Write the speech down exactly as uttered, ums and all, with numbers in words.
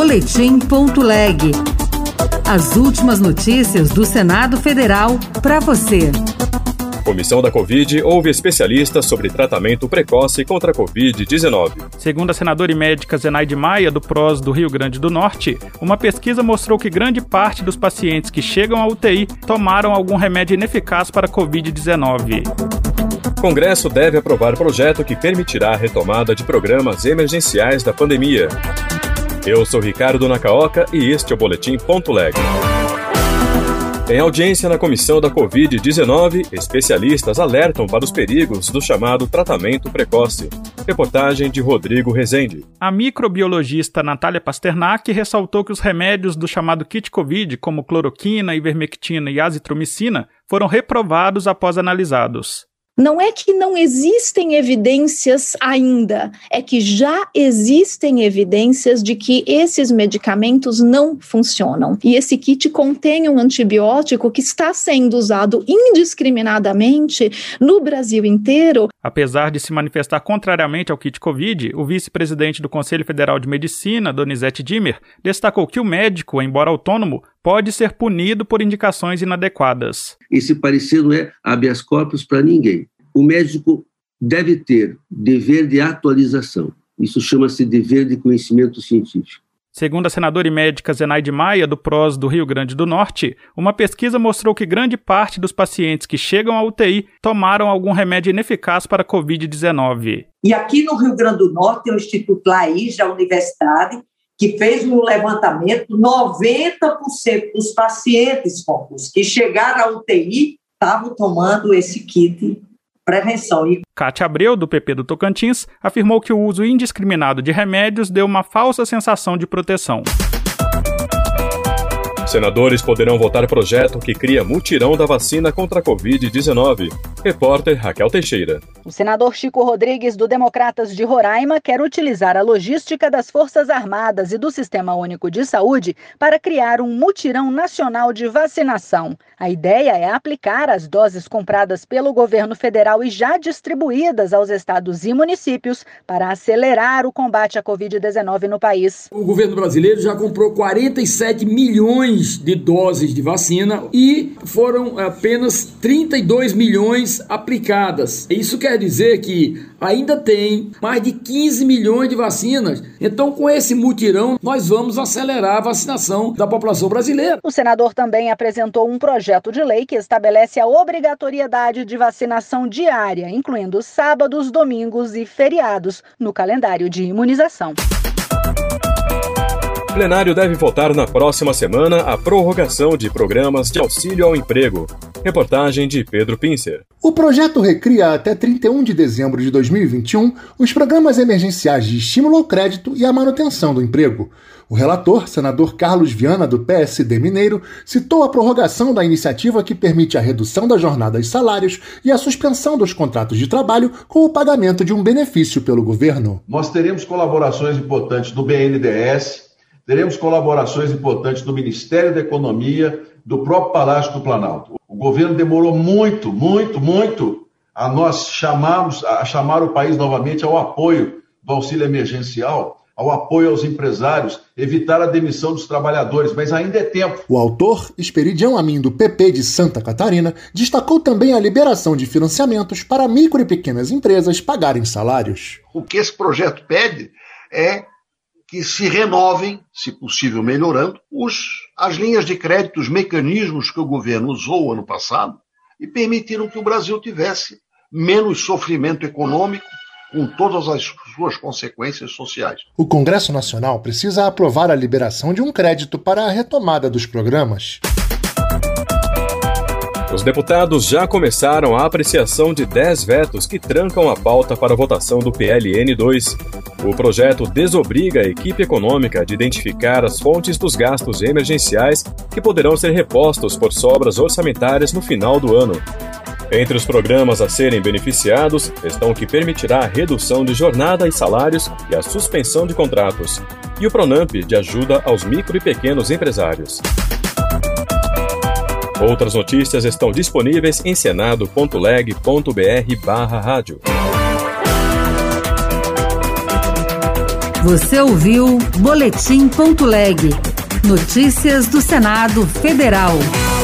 boletim ponto leg. As últimas notícias do Senado Federal para você. Comissão da Covid ouve especialistas sobre tratamento precoce contra a covid dezenove. Segundo a senadora e médica Zenaide Maia, do P R O S do Rio Grande do Norte, uma pesquisa mostrou que grande parte dos pacientes que chegam à U T I tomaram algum remédio ineficaz para a covid dezenove. Congresso deve aprovar projeto que permitirá a retomada de programas emergenciais da pandemia. Eu sou Ricardo Nacaoca e este é o boletim ponto leg. Em audiência na comissão da covid dezenove, especialistas alertam para os perigos do chamado tratamento precoce. Reportagem de Rodrigo Rezende. A microbiologista Natália Pasternak ressaltou que os remédios do chamado kit Covid, como cloroquina, ivermectina e azitromicina, foram reprovados após analisados. Não é que não existem evidências ainda, é que já existem evidências de que esses medicamentos não funcionam. E esse kit contém um antibiótico que está sendo usado indiscriminadamente no Brasil inteiro. Apesar de se manifestar contrariamente ao kit Covid, o vice-presidente do Conselho Federal de Medicina, Donizete Dimmer, destacou que o médico, embora autônomo, pode ser punido por indicações inadequadas. Esse parecer não é habeas corpus para ninguém. O médico deve ter dever de atualização. Isso chama-se dever de conhecimento científico. Segundo a senadora e médica Zenaide Maia, do P R O S do Rio Grande do Norte, uma pesquisa mostrou que grande parte dos pacientes que chegam à U T I tomaram algum remédio ineficaz para a covid dezenove. E aqui no Rio Grande do Norte tem o Instituto Laís, da Universidade, que fez um levantamento, noventa por cento dos pacientes que chegaram à U T I estavam tomando esse kit prevenção. Cátia Abreu, do P P do Tocantins, afirmou que o uso indiscriminado de remédios deu uma falsa sensação de proteção. Senadores poderão votar projeto que cria mutirão da vacina contra a covid dezenove. Repórter Raquel Teixeira. O senador Chico Rodrigues, do Democratas de Roraima, quer utilizar a logística das Forças Armadas e do Sistema Único de Saúde para criar um mutirão nacional de vacinação. A ideia é aplicar as doses compradas pelo governo federal e já distribuídas aos estados e municípios para acelerar o combate à covid dezenove no país. O governo brasileiro já comprou quarenta e sete milhões de doses de vacina e foram apenas trinta e dois milhões aplicadas. Isso quer dizer que ainda tem mais de quinze milhões de vacinas. Então, com esse mutirão, nós vamos acelerar a vacinação da população brasileira. O senador também apresentou um projeto de lei que estabelece a obrigatoriedade de vacinação diária, incluindo sábados, domingos e feriados, no calendário de imunização. O plenário deve votar na próxima semana a prorrogação de programas de auxílio ao emprego. Reportagem de Pedro Pincer. O projeto recria até trinta e um de dezembro de dois mil e vinte e um os programas emergenciais de estímulo ao crédito e à manutenção do emprego. O relator, senador Carlos Viana, do P S D Mineiro, citou a prorrogação da iniciativa que permite a redução da jornada e salários e a suspensão dos contratos de trabalho com o pagamento de um benefício pelo governo. Nós teremos colaborações importantes do B N D E S, teremos colaborações importantes do Ministério da Economia, do próprio Palácio do Planalto. O governo demorou muito, muito, muito a nós chamarmos, a chamar o país novamente ao apoio do auxílio emergencial, ao apoio aos empresários, evitar a demissão dos trabalhadores, mas ainda é tempo. O autor, Esperidião Amin, do P P de Santa Catarina, destacou também a liberação de financiamentos para micro e pequenas empresas pagarem salários. O que esse projeto pede é que se renovem, se possível melhorando, os, as linhas de crédito, os mecanismos que o governo usou ano passado e permitiram que o Brasil tivesse menos sofrimento econômico, com todas as suas consequências sociais. O Congresso Nacional precisa aprovar a liberação de um crédito para a retomada dos programas. Os deputados já começaram a apreciação de dez vetos que trancam a pauta para a votação do P L N dois. O projeto desobriga a equipe econômica de identificar as fontes dos gastos emergenciais que poderão ser repostos por sobras orçamentárias no final do ano. Entre os programas a serem beneficiados estão o que permitirá a redução de jornada e salários e a suspensão de contratos, e o Pronamp de ajuda aos micro e pequenos empresários. Outras notícias estão disponíveis em senado ponto leg ponto br barra rádio. Você ouviu Boletim Ponto Leg. Notícias do Senado Federal.